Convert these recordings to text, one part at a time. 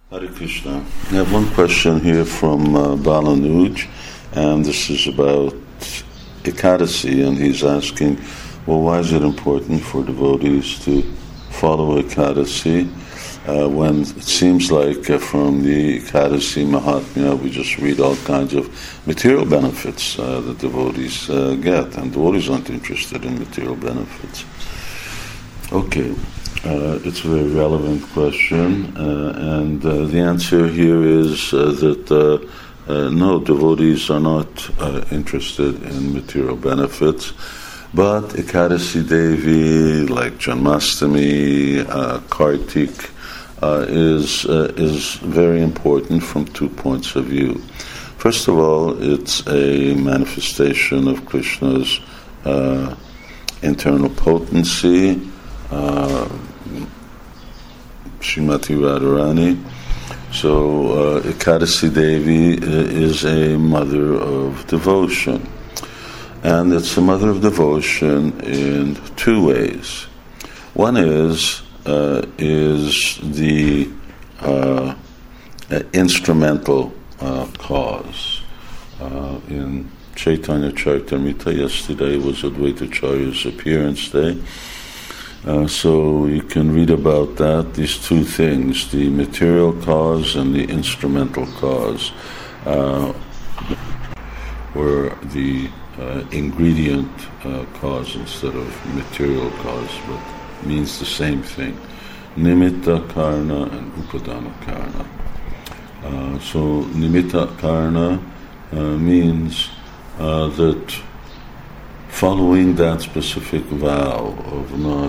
Hare Krishna. I have one question here from Balanuj, and this is about Ekadasi, and he's asking, well, why is it important for devotees to follow Ekadasi when it seems like from the Ekadasi Mahatmya we just read all kinds of material benefits that devotees get, and devotees aren't interested in material benefits. Okay. It's a very relevant question, and the answer here is that no, devotees are not interested in material benefits, but Ekadasi Devi, like Janmashtami, Kartik, is very important from 2 points of view. First of all, it's a manifestation of Krishna's internal potency, Srimati Radharani. So Ekadasi Devi is a mother of devotion. And it's a mother of devotion in 2 ways. One is the instrumental cause. In Chaitanya Charitamrita, yesterday was Advaita Acharya's appearance day. So you can read about that, these 2 things, the material cause and the instrumental cause, or the ingredient cause instead of material cause, but means the same thing. Nimitta karna and upadana karna. So nimitta karna means that following that specific vow of not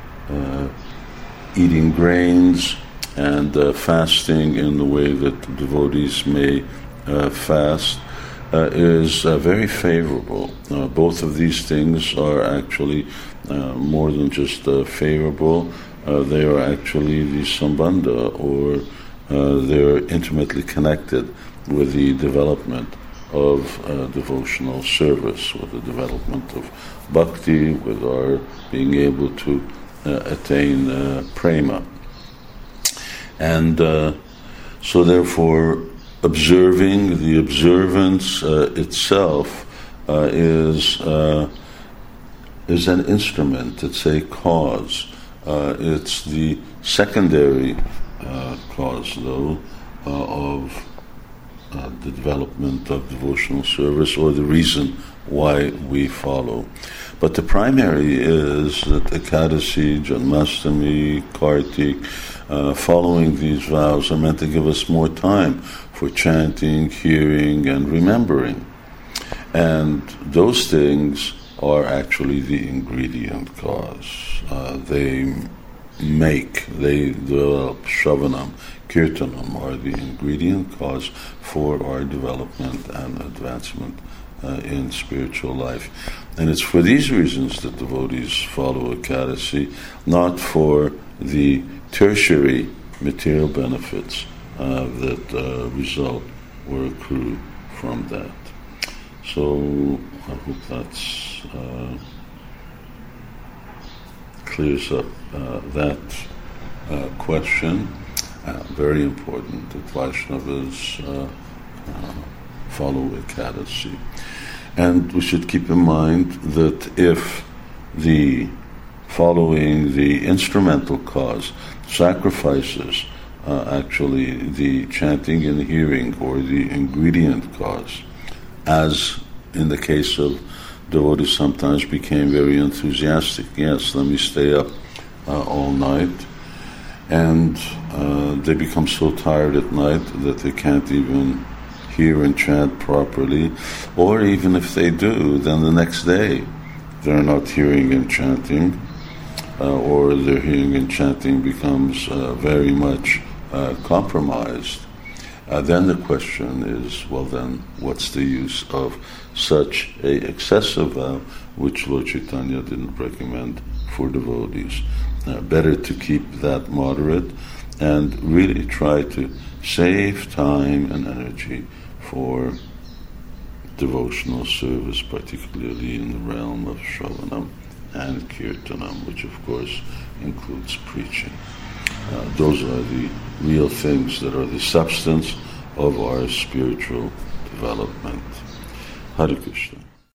eating grains and fasting in the way that devotees may fast is very favorable. Both of these things are actually more than just favorable. They are actually the sambandha, or they're intimately connected with the development of devotional service, with the development of bhakti, with our being able to attain prema. And so therefore, observing, the observance itself is an instrument, it's a cause. It's the secondary cause, though, of the development of devotional service, or the reason why we follow. But the primary is that Ekadasi, Janmashtami, Kartik, following these vows are meant to give us more time for chanting, hearing, and remembering. And those things are actually the ingredient cause. They develop Shravanam, Kirtanam are the ingredient cause for our development and advancement in spiritual life. And it's for these reasons that devotees follow Ekadasi, not for the tertiary material benefits that result or accrue from that. So I hope that's clears up that question. Very important that Vaishnavas follow Ekadasi. And we should keep in mind that if the following the instrumental cause sacrifices actually the chanting and hearing, or the ingredient cause, as in the case of devotees sometimes became very enthusiastic. Yes, let me stay up all night. And they become so tired at night that they can't even hear and chant properly. Or even if they do, then the next day they're not hearing and chanting, or their hearing and chanting becomes very much compromised. Then the question is, well then, what's the use of such a excessive vow, which Lord Chaitanya didn't recommend for devotees? Better to keep that moderate and really try to save time and energy for devotional service, particularly in the realm of Shravanam and Kirtanam, which of course includes preaching. Those are the real things that are the substance of our spiritual development. Hare Krishna.